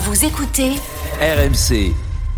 Vous écoutez RMC.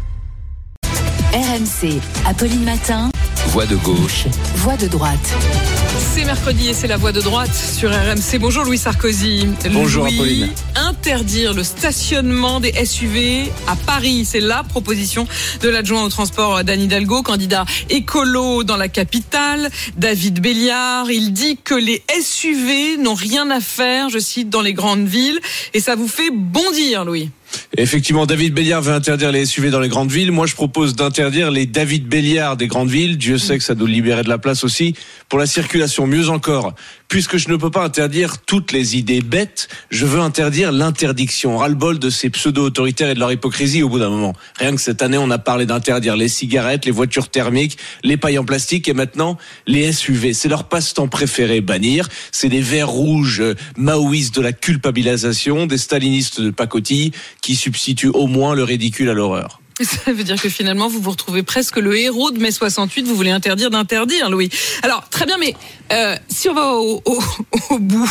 RMC, Apolline Matin. Voix de gauche. Voix de droite. C'est mercredi et c'est la voix de droite sur RMC. Bonjour Louis Sarkozy. Bonjour Louis, Apolline. Interdire le stationnement des SUV à Paris, c'est la proposition de l'adjoint au transport d'Anne Hidalgo, candidat écolo dans la capitale. David Béliard, il dit que les SUV n'ont rien à faire, je cite, dans les grandes villes. Et ça vous fait bondir, Louis. Effectivement, David Béliard veut interdire les SUV dans les grandes villes. Moi, je propose d'interdire les David Béliard des grandes villes. Dieu sait que ça doit libérer de la place aussi pour la circulation. Mieux encore, puisque je ne peux pas interdire toutes les idées bêtes, je veux interdire l'interdiction. Ras-le-bol de ces pseudo-autoritaires et de leur hypocrisie au bout d'un moment. Rien que cette année, on a parlé d'interdire les cigarettes, les voitures thermiques, les pailles en plastique et maintenant les SUV. C'est leur passe-temps préféré, bannir. C'est des verts rouges maoïstes de la culpabilisation, des stalinistes de pacotille qui substituent au moins le ridicule à l'horreur. Ça veut dire que finalement, vous vous retrouvez presque le héros de mai 68. Vous voulez interdire d'interdire, Louis. Alors, très bien, mais si on va au bout...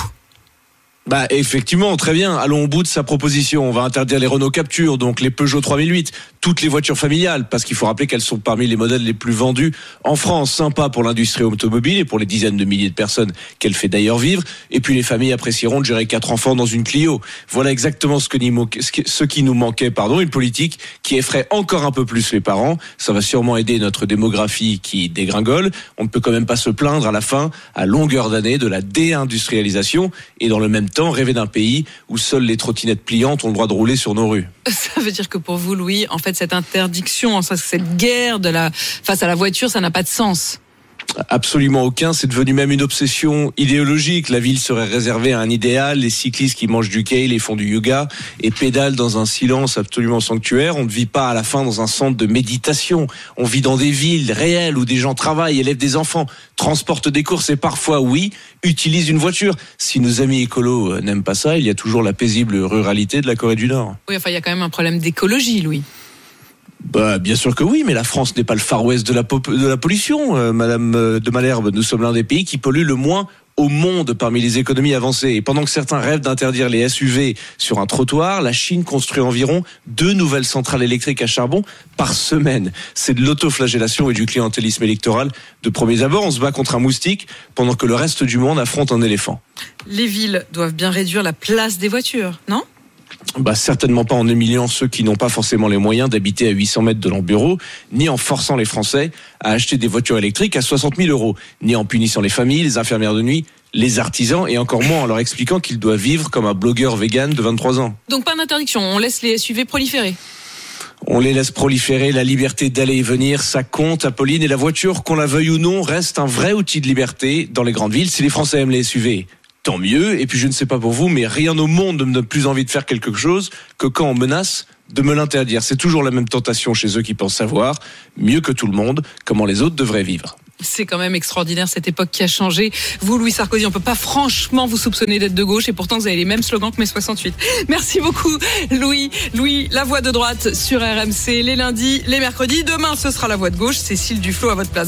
Effectivement, très bien. Allons au bout de sa proposition. On va interdire les Renault Captur, donc les Peugeot 3008, toutes les voitures familiales, parce qu'il faut rappeler qu'elles sont parmi les modèles les plus vendus en France. Sympa pour l'industrie automobile et pour les dizaines de milliers de personnes qu'elle fait d'ailleurs vivre. Et puis les familles apprécieront de gérer 4 enfants dans une Clio. Voilà exactement ce qui nous manquait, une politique qui effraie encore un peu plus les parents. Ça va sûrement aider notre démographie qui dégringole. On ne peut quand même pas se plaindre à la fin, à longueur d'année, de la déindustrialisation et dans le même temps rêver d'un pays où seules les trottinettes pliantes ont le droit de rouler sur nos rues. Ça veut dire que pour vous, Louis, en fait, cette interdiction, cette guerre face à la voiture, ça n'a pas de sens. Absolument aucun, c'est devenu même une obsession idéologique. La ville serait réservée à un idéal, les cyclistes qui mangent du kale et font du yoga et pédalent dans un silence absolument sanctuaire. On ne vit pas à la fin dans un centre de méditation, on vit dans des villes réelles où des gens travaillent, élèvent des enfants, transportent des courses et parfois, oui, utilisent une voiture. Si nos amis écolos n'aiment pas ça, il y a toujours la paisible ruralité de la Corée du Nord. Oui, il y a quand même un problème d'écologie, Louis. Bien sûr que oui, mais la France n'est pas le Far West de la pollution. Madame de Malherbe, nous sommes l'un des pays qui pollue le moins au monde parmi les économies avancées. Et pendant que certains rêvent d'interdire les SUV sur un trottoir, la Chine construit environ 2 nouvelles centrales électriques à charbon par semaine. C'est de l'autoflagellation et du clientélisme électoral de premiers abords. On se bat contre un moustique pendant que le reste du monde affronte un éléphant. Les villes doivent bien réduire la place des voitures, non ? Certainement pas en humiliant ceux qui n'ont pas forcément les moyens d'habiter à 800 mètres de leur bureau, ni en forçant les Français à acheter des voitures électriques à 60 000 €, ni en punissant les familles, les infirmières de nuit, les artisans, et encore moins en leur expliquant qu'ils doivent vivre comme un blogueur vegan de 23 ans. Donc pas d'interdiction, on laisse les SUV proliférer. On les laisse proliférer, la liberté d'aller et venir, ça compte, Apolline, et la voiture, qu'on la veuille ou non, reste un vrai outil de liberté dans les grandes villes. Si les Français aiment les SUV, tant mieux. Et puis je ne sais pas pour vous, mais rien au monde ne me donne plus envie de faire quelque chose que quand on menace de me l'interdire. C'est toujours la même tentation chez eux qui pensent savoir, mieux que tout le monde, comment les autres devraient vivre. C'est quand même extraordinaire cette époque qui a changé. Vous, Louis Sarkozy, on ne peut pas franchement vous soupçonner d'être de gauche et pourtant vous avez les mêmes slogans que mai 68. Merci beaucoup, Louis. Louis, la voix de droite sur RMC, les lundis, les mercredis. Demain, ce sera la voix de gauche. Cécile Duflot à votre place.